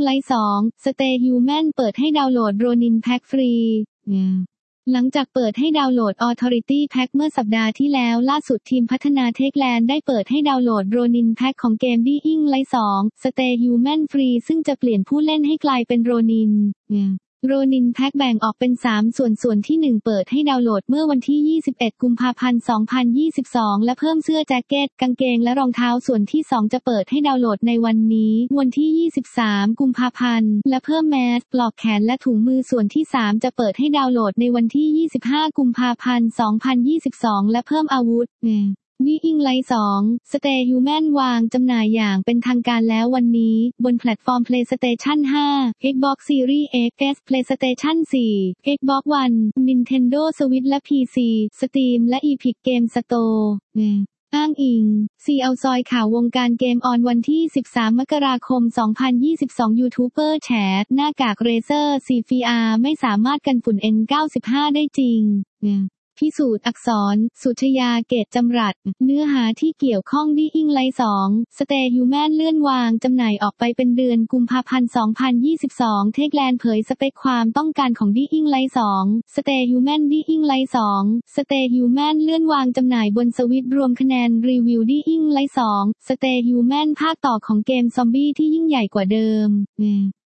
ไลท์2 Stay Human เปิดให้ดาวน์โหลด Ronin Pack ฟรีหลังจากเปิดให้ดาวน์โหลด Authority Pack เมื่อสัปดาห์ที่แล้วล่าสุดทีมพัฒนา Techland ได้เปิดให้ดาวน์โหลด Ronin Pack ของเกม Dying Light 2 Stay Human ฟรีซึ่งจะเปลี่ยนผู้เล่นให้กลายเป็น Ronin Ronin Pack แบ่งออกเป็น3ส่วนที่1เปิดให้ดาวน์โหลดเมื่อวันที่21กุมภาพันธ์2022และเพิ่มเสื้อแจ็คเก็ตกางเกงและรองเท้าส่วนที่2จะเปิดให้ดาวน์โหลดในวันนี้วันที่23กุมภาพันธ์และเพิ่มแมสปลอกแขนและถุงมือส่วนที่3จะเปิดให้ดาวน์โหลดในวันที่25กุมภาพันธ์2022และเพิ่มอาวุธDying Light 2 Stay Human วางจำหน่ายอย่างเป็นทางการแล้ววันนี้บนแพลตฟอร์ม PlayStation 5 Xbox Series X PlayStation 4 Xbox One Nintendo Switch และ PC Steam และ Epic Game Store อ้างอิงซีเอาซอยข่าววงการเกมออนวันที่13มกราคม2022ยูทูบเบอร์แฉหน้ากาก Razer CFR ไม่สามารถกันฝุ่น N95 ได้จริงพิสูจน์อักษรสุชยาเกตจำรัดเนื้อหาที่เกี่ยวข้องDying Light 2 Stay Human เลื่อนวางจำหน่ายออกไปเป็นเดือนกุมภาพันธ์2022 Techland เผยสเปคความต้องการของDying Light 2 Stay Human Dying Light 2 Stay Human เลื่อนวางจำหน่ายบนสวิตช์รวมคะแนนรีวิวDying Light 2 Stay Human ภาคต่อของเกมซอมบี้ที่ยิ่งใหญ่กว่าเดิม